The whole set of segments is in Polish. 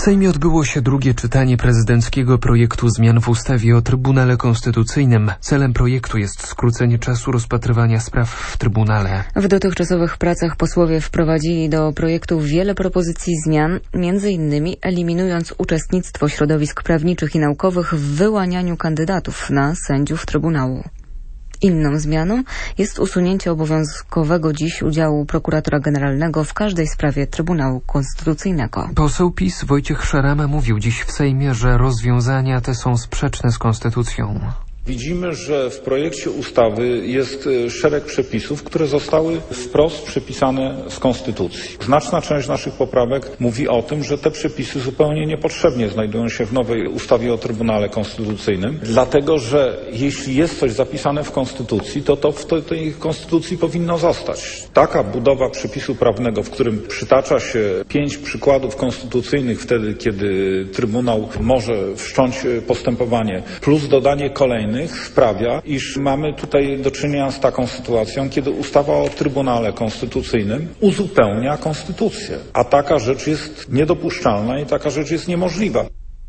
Sejmie odbyło się drugie czytanie prezydenckiego projektu zmian w ustawie o Trybunale Konstytucyjnym. Celem projektu jest skrócenie czasu rozpatrywania spraw w Trybunale. W dotychczasowych pracach posłowie wprowadzili do projektu wiele propozycji zmian, m.in. eliminując uczestnictwo środowisk prawniczych i naukowych w wyłanianiu kandydatów na sędziów Trybunału. Inną zmianą jest usunięcie obowiązkowego dziś udziału prokuratora generalnego w każdej sprawie Trybunału Konstytucyjnego. Poseł PiS Wojciech Szarama mówił dziś w Sejmie, że rozwiązania te są sprzeczne z konstytucją. Widzimy, że w projekcie ustawy jest szereg przepisów, które zostały wprost przepisane z Konstytucji. Znaczna część naszych poprawek mówi o tym, że te przepisy zupełnie niepotrzebnie znajdują się w nowej ustawie o Trybunale Konstytucyjnym, dlatego że jeśli jest coś zapisane w Konstytucji, to w tej Konstytucji powinno zostać. Taka budowa przepisu prawnego, w którym przytacza się 5 przykładów konstytucyjnych wtedy, kiedy Trybunał może wszcząć postępowanie, plus dodanie kolejnych, sprawia, iż mamy tutaj do czynienia z taką sytuacją, kiedy ustawa o Trybunale Konstytucyjnym uzupełnia konstytucję. A taka rzecz jest niedopuszczalna i taka rzecz jest niemożliwa.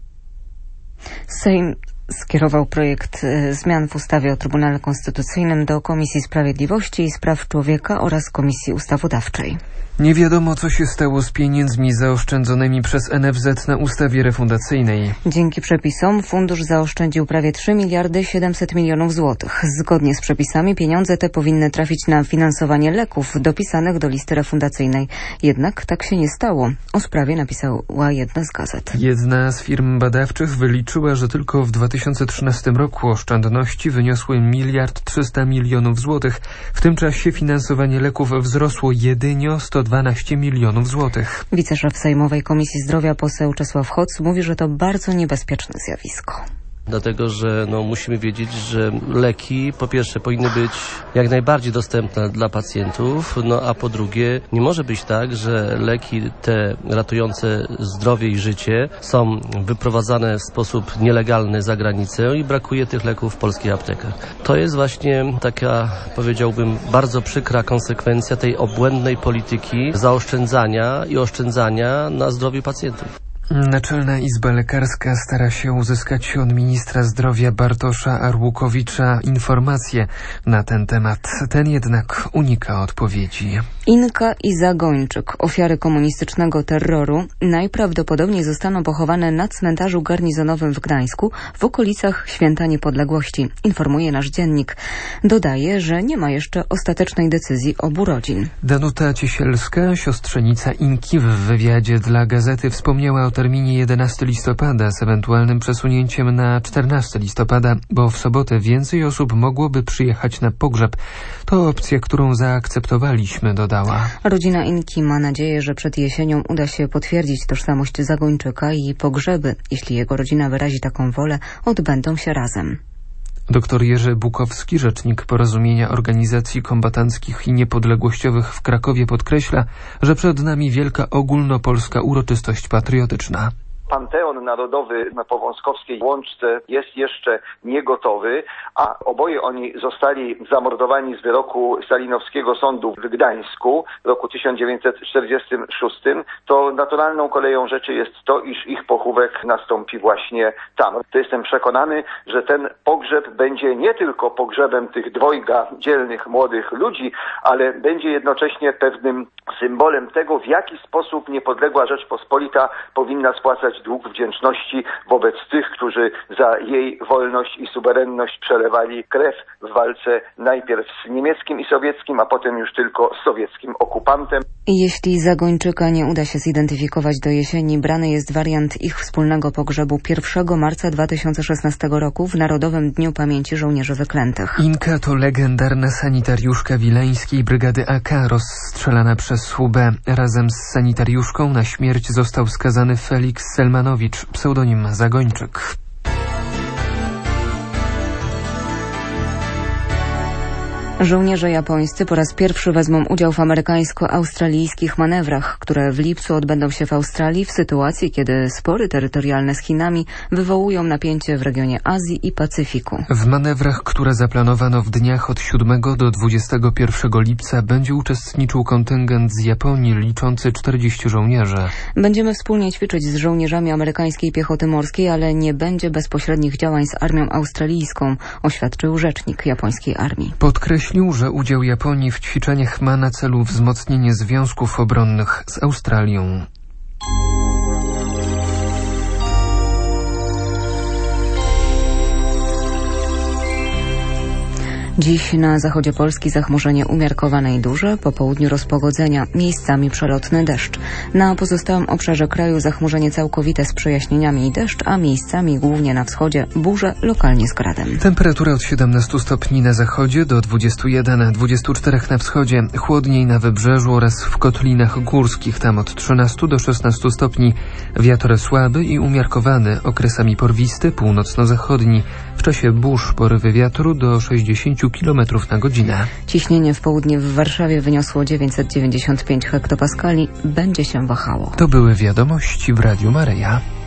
Sejm skierował projekt zmian w ustawie o Trybunale Konstytucyjnym do Komisji Sprawiedliwości i Spraw Człowieka oraz Komisji Ustawodawczej. Nie wiadomo, co się stało z pieniędzmi zaoszczędzonymi przez NFZ na ustawie refundacyjnej. Dzięki przepisom fundusz zaoszczędził prawie 3 miliardy 700 milionów złotych. Zgodnie z przepisami pieniądze te powinny trafić na finansowanie leków dopisanych do listy refundacyjnej. Jednak tak się nie stało. O sprawie napisała jedna z gazet. Jedna z firm badawczych wyliczyła, że tylko w 2013 roku oszczędności wyniosły 1 300 milionów złotych. W tym czasie finansowanie leków wzrosło jedynie o 112 milionów złotych. Wiceszef Sejmowej Komisji Zdrowia poseł Czesław Hoc mówi, że to bardzo niebezpieczne zjawisko. Dlatego, że musimy wiedzieć, że leki po pierwsze powinny być jak najbardziej dostępne dla pacjentów, a po drugie nie może być tak, że leki te ratujące zdrowie i życie są wyprowadzane w sposób nielegalny za granicę i brakuje tych leków w polskich aptekach. To jest właśnie taka, powiedziałbym, bardzo przykra konsekwencja tej obłędnej polityki zaoszczędzania i oszczędzania na zdrowiu pacjentów. Naczelna Izba Lekarska stara się uzyskać od ministra zdrowia Bartosza Arłukowicza informacje na ten temat. Ten jednak unika odpowiedzi. Inka i Zagończyk, ofiary komunistycznego terroru, najprawdopodobniej zostaną pochowane na cmentarzu garnizonowym w Gdańsku w okolicach Święta Niepodległości, informuje nasz dziennik. Dodaje, że nie ma jeszcze ostatecznej decyzji obu rodzin. Danuta Ciesielska, siostrzenica Inki, w wywiadzie dla gazety wspomniała o terminie 11 listopada z ewentualnym przesunięciem na 14 listopada, bo w sobotę więcej osób mogłoby przyjechać na pogrzeb. To opcja, którą zaakceptowaliśmy, dodała. Rodzina Inki ma nadzieję, że przed jesienią uda się potwierdzić tożsamość Zagończyka i pogrzeby, jeśli jego rodzina wyrazi taką wolę, odbędą się razem. Dr Jerzy Bukowski, rzecznik Porozumienia Organizacji Kombatanckich i Niepodległościowych w Krakowie, podkreśla, że przed nami wielka ogólnopolska uroczystość patriotyczna. Panteon Narodowy na Powązkowskiej Łączce jest jeszcze niegotowy, a oboje oni zostali zamordowani z wyroku stalinowskiego sądu w Gdańsku w roku 1946, to naturalną koleją rzeczy jest to, iż ich pochówek nastąpi właśnie tam. To jestem przekonany, że ten pogrzeb będzie nie tylko pogrzebem tych dwojga dzielnych młodych ludzi, ale będzie jednocześnie pewnym symbolem tego, w jaki sposób niepodległa Rzeczpospolita powinna spłacać dług wdzięczności wobec tych, którzy za jej wolność i suwerenność przelewali krew w walce najpierw z niemieckim i sowieckim, a potem już tylko z sowieckim okupantem. Jeśli Zagończyka nie uda się zidentyfikować do jesieni, brany jest wariant ich wspólnego pogrzebu 1 marca 2016 roku w Narodowym Dniu Pamięci Żołnierzy Wyklętych. Inka to legendarna sanitariuszka wileńskiej brygady AK, rozstrzelana przez UB. Razem z sanitariuszką na śmierć został skazany Felix Selmanowicz, pseudonim Zagończyk. Żołnierze japońscy po raz pierwszy wezmą udział w amerykańsko-australijskich manewrach, które w lipcu odbędą się w Australii w sytuacji, kiedy spory terytorialne z Chinami wywołują napięcie w regionie Azji i Pacyfiku. W manewrach, które zaplanowano w dniach od 7 do 21 lipca, będzie uczestniczył kontyngent z Japonii liczący 40 żołnierzy. Będziemy wspólnie ćwiczyć z żołnierzami amerykańskiej piechoty morskiej, ale nie będzie bezpośrednich działań z armią australijską, oświadczył rzecznik japońskiej armii. Podkreślił, że udział Japonii w ćwiczeniach ma na celu wzmocnienie związków obronnych z Australią. Dziś na zachodzie Polski zachmurzenie umiarkowane i duże, po południu rozpogodzenia, miejscami przelotny deszcz. Na pozostałym obszarze kraju zachmurzenie całkowite z przejaśnieniami i deszcz, a miejscami, głównie na wschodzie, burze lokalnie z gradem. Temperatura od 17 stopni na zachodzie do 21-24 na wschodzie, chłodniej na wybrzeżu oraz w kotlinach górskich, tam od 13 do 16 stopni. Wiatr słaby i umiarkowany, okresami porwisty, północno-zachodni. W czasie burz porywy wiatru do 60 km na godzinę. Ciśnienie w południe w Warszawie wyniosło 995 hektopaskali, będzie się wahało. To były wiadomości w Radiu Maryja.